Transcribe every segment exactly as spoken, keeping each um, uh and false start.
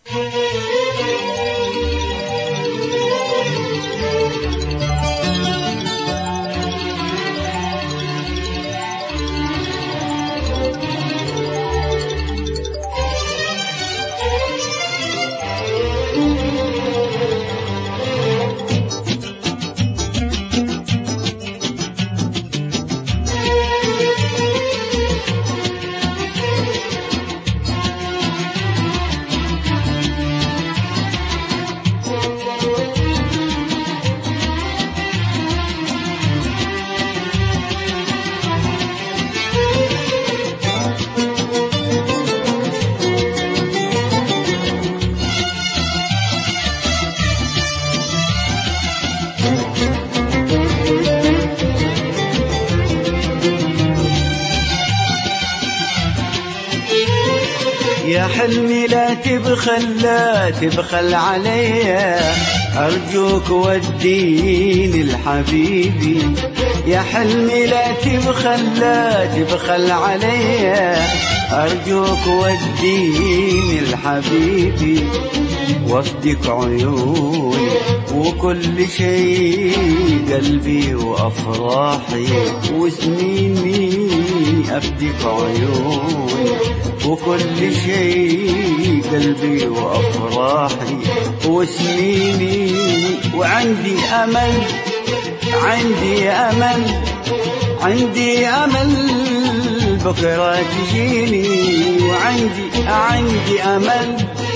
يا حلمي لا تبخل لا تبخل عليا، أرجوك وديني لحبيبي. يا حلمي لا تبخل لا تبخل عليا، أرجوك وديني لحبيبي. وفدك عيوني وكل شيء، قلبي وأفراحي وسنيني. أفدك عيوني وكل شيء، قلبي وأفراحي وسنيني. وعندي أمل عندي أمل عندي أمل بكرة تجيني. وعندي عندي أمل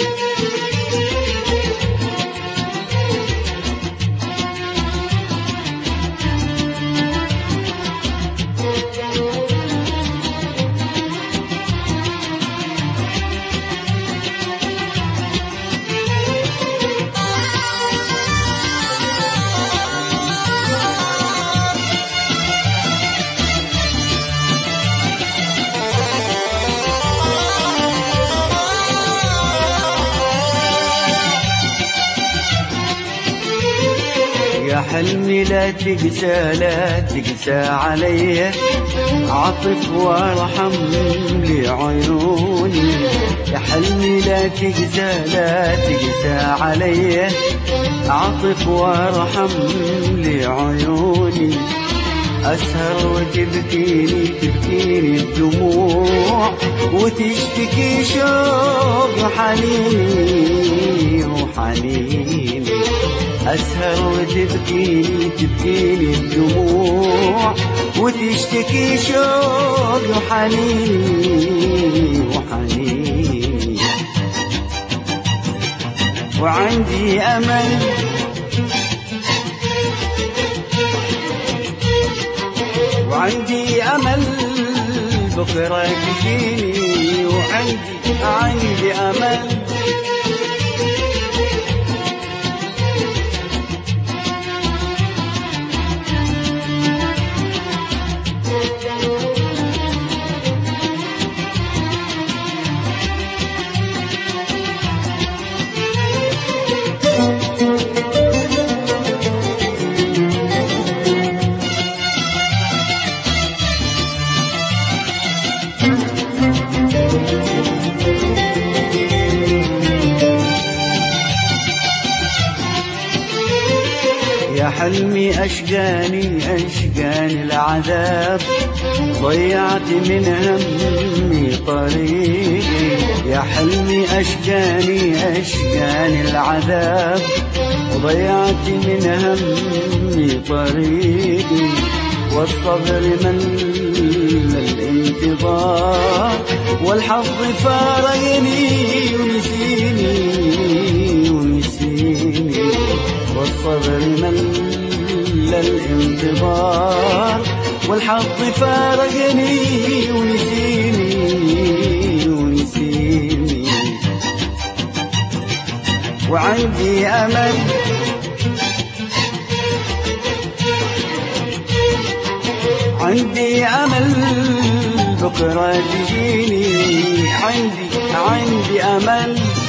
يا حلمي لا تقسى لا تقسى علي، عطف وارحم لي عيوني. يا حلمي لا تقسى لا تقسى علي، عطف وارحم لي عيوني. أسهر وتبكيني تبكيني الدموع، وتشتكي شوق وحنيني وحنيني. أسهر وتبكيني تبكيني الدموع، وتشتكي شوق وحنيني وحنيني. وعندي أمل وعندي أمل بكرة تجيني. وعندي عندي أمل يا حلمي أشقاني أشقاني العذاب، ضيعت من همي طريقي. يا حلمي أشقاني أشقاني العذاب، ضيعت من همي طريقي. والصبر مل الانتظار، والحظ فارقني ونسيني ونسيني. والصبر مل الانتظار، والحظ فارقني ونسيني ونسيني. وعندي أمل عندي أمل بكرة تجيني. عندي عندي أمل